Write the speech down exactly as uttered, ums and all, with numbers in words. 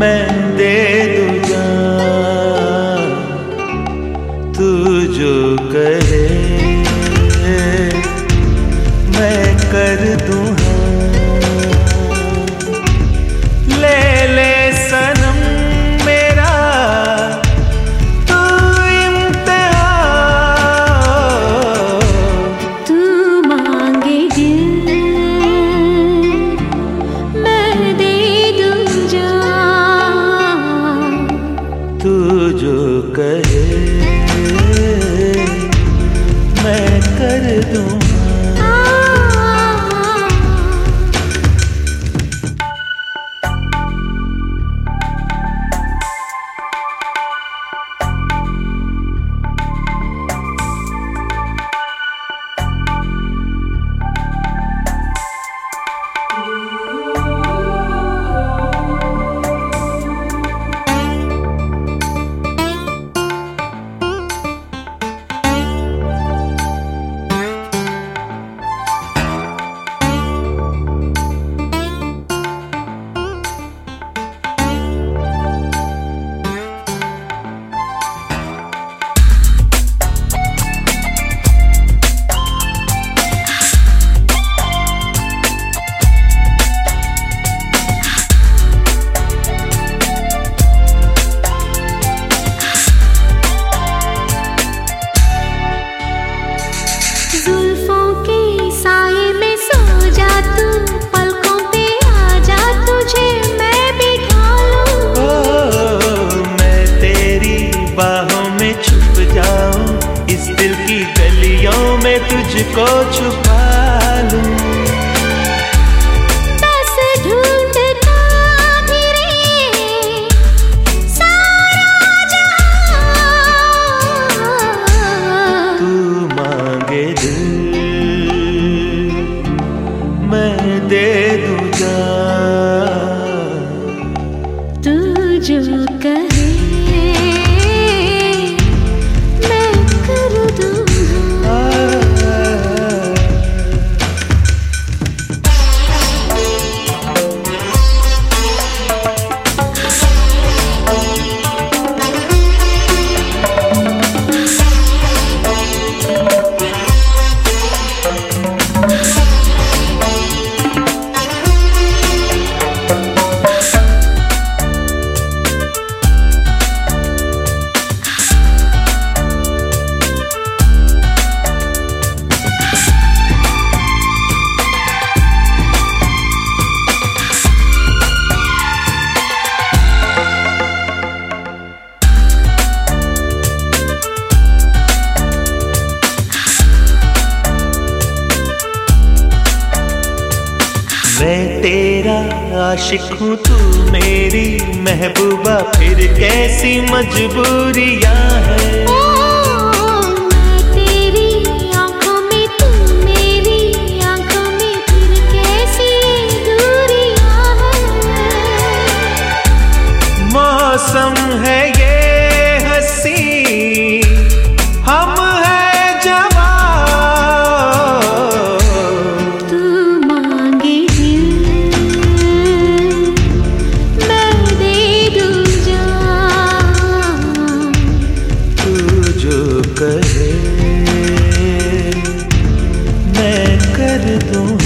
मैं दे दूं जान, तू जो कहे मैं कर दूं हाँ। ले ले सनम मेरा तू इम्तिहान, तू मांगे दिल मैं दे दूं जान, तू जो कहे मैं कर दूं। जुल्फों के साए में सो जा तू, पलकों पे आ जा तुझे मैं बिठा लूं। ओ, मैं तेरी बाहों में छुप जाऊं, इस दिल की गलियों में तुझको छुपा लूं। बस ढूंढता फिरे सारा जहां, तू मांगे दिल मैं दे दूं जान, तू जो कहे मैं कर दूं। मैं तेरा आशिक हूँ तू मेरी महबूबा, फिर कैसी मजबूरियाँ हैं। ओ, मैं तेरी आँखों में तू मेरी आँखों में, फिर कैसी दूरियाँ हैं। मौसम है ये हंसी हम है जवान, तू मांगे दिल मैं दे दूं जान, तू जो कहे मैं कर दूं।